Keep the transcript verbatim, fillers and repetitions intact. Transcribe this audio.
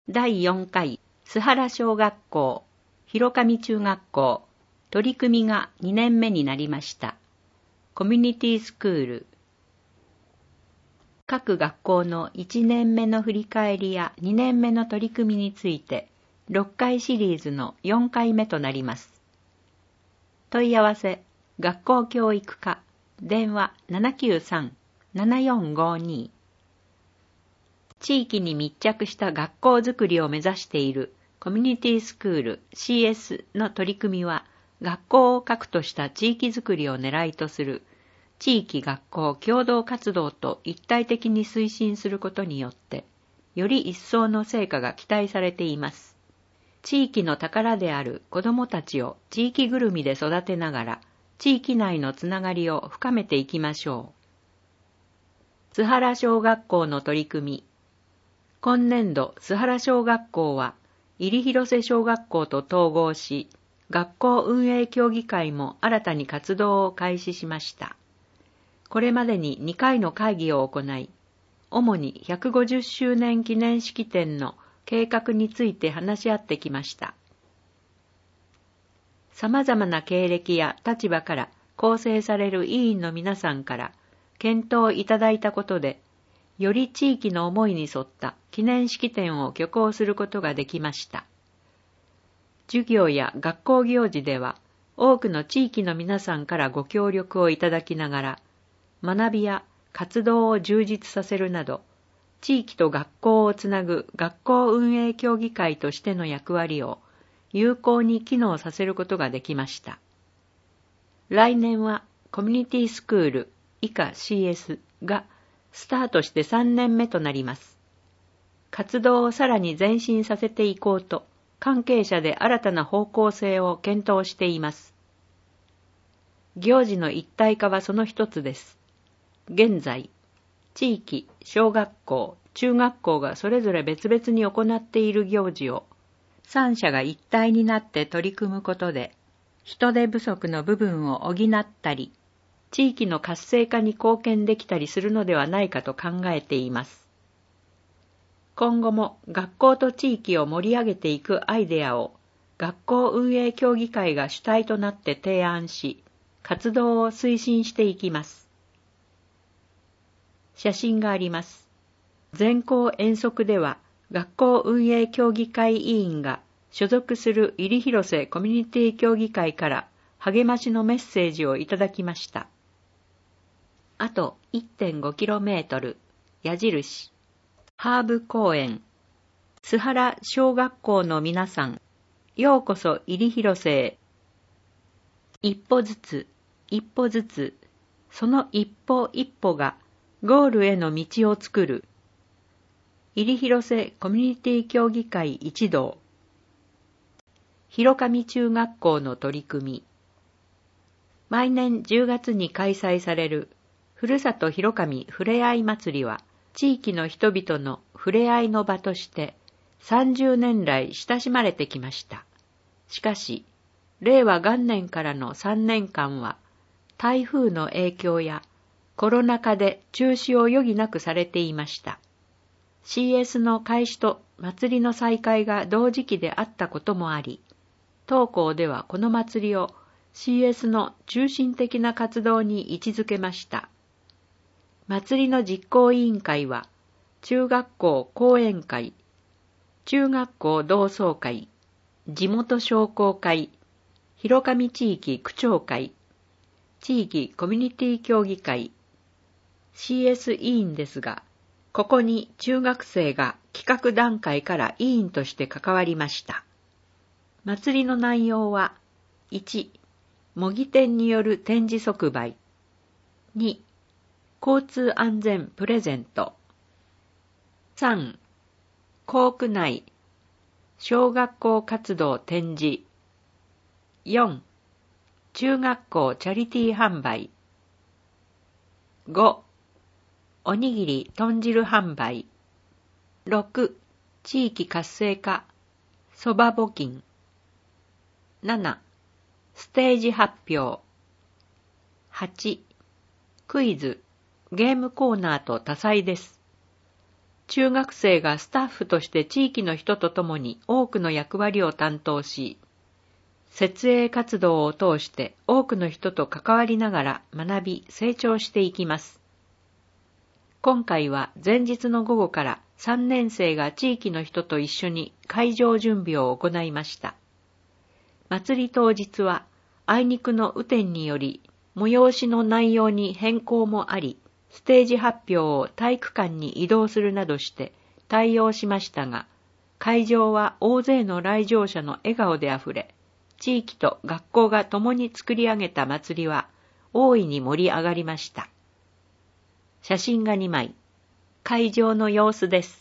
だいよんかい須原小学校、広上中学校、取り組みがにねんめになりました。コミュニティスクール。各学校のいちねんめの振り返りやにねんめの取り組みについて、ろっかいシリーズのよんかいめとなります。問い合わせ、学校教育課、電話 ななきゅうさん ななよんごに。地域に密着した学校づくりを目指しているコミュニティスクール シーエス の取り組みは、学校を核とした地域づくりを狙いとする地域学校共同活動と一体的に推進することによって、より一層の成果が期待されています。地域の宝である子どもたちを地域ぐるみで育てながら、地域内のつながりを深めていきましょう。須原小学校の取り組み。今年度、須原小学校は、入広瀬小学校と統合し、学校運営協議会も新たに活動を開始しました。これまでににかいの会議を行い、主にひゃくごじゅっしゅうねん記念式典の計画について話し合ってきました。様々な経歴や立場から構成される委員の皆さんから検討いただいたことで、より地域の思いに沿った記念式典を挙行することができました。授業や学校行事では、多くの地域の皆さんからご協力をいただきながら、学びや活動を充実させるなど、地域と学校をつなぐ学校運営協議会としての役割を有効に機能させることができました。来年はコミュニティスクール以下 シーエス がスタートしてさんねんめとなります。活動をさらに前進させていこうと、関係者で新たな方向性を検討しています。行事の一体化はその一つです。現在、地域、小学校、中学校がそれぞれ別々に行っている行事を、三者が一体になって取り組むことで、人手不足の部分を補ったり、地域の活性化に貢献できたりするのではないかと考えています。今後も学校と地域を盛り上げていくアイデアを学校運営協議会が主体となって提案し、活動を推進していきます。写真があります。全校遠足では学校運営協議会委員が所属する入広瀬コミュニティ協議会から励ましのメッセージをいただきました。あと いってんごキロメートル、矢印、ハーブ公園、須原小学校の皆さん、ようこそ入広瀬へ。一歩ずつ、一歩ずつ、その一歩一歩がゴールへの道を作る。入広瀬コミュニティ協議会一同。広上中学校の取り組み。毎年じゅうがつに開催されるふるさと広上ふれあい祭りは、地域の人々のふれあいの場としてさんじゅうねん来親しまれてきました。しかし、令和元年からのさんねんかんは、台風の影響やコロナ禍で中止を余儀なくされていました。シーエス の開始と祭りの再開が同時期であったこともあり、当校ではこの祭りを シーエス の中心的な活動に位置づけました。祭りの実行委員会は、中学校講演会、中学校同窓会、地元商工会、広上地域区長会、地域コミュニティ協議会、シーエス 委員ですが、ここに中学生が企画段階から委員として関わりました。祭りの内容は、いち、模擬店による展示即売、に、交通安全プレゼント、さん、校区内、小学校活動展示、よん、中学校チャリティー販売、ご、おにぎり豚汁販売、ろく、地域活性化、そば募金、なな、ステージ発表、はち、クイズ、ゲームコーナーと多彩です。 中学生がスタッフとして地域の人と共に多くの役割を担当し、設営活動を通して多くの人と関わりながら学び成長していきます。今回は前日の午後からさんねん生が地域の人と一緒に会場準備を行いました。祭り当日はあいにくの雨天により催しの内容に変更もあり、ステージ発表を体育館に移動するなどして対応しましたが、会場は大勢の来場者の笑顔であふれ、地域と学校が共に作り上げた祭りは大いに盛り上がりました。写真がにまい。会場の様子です。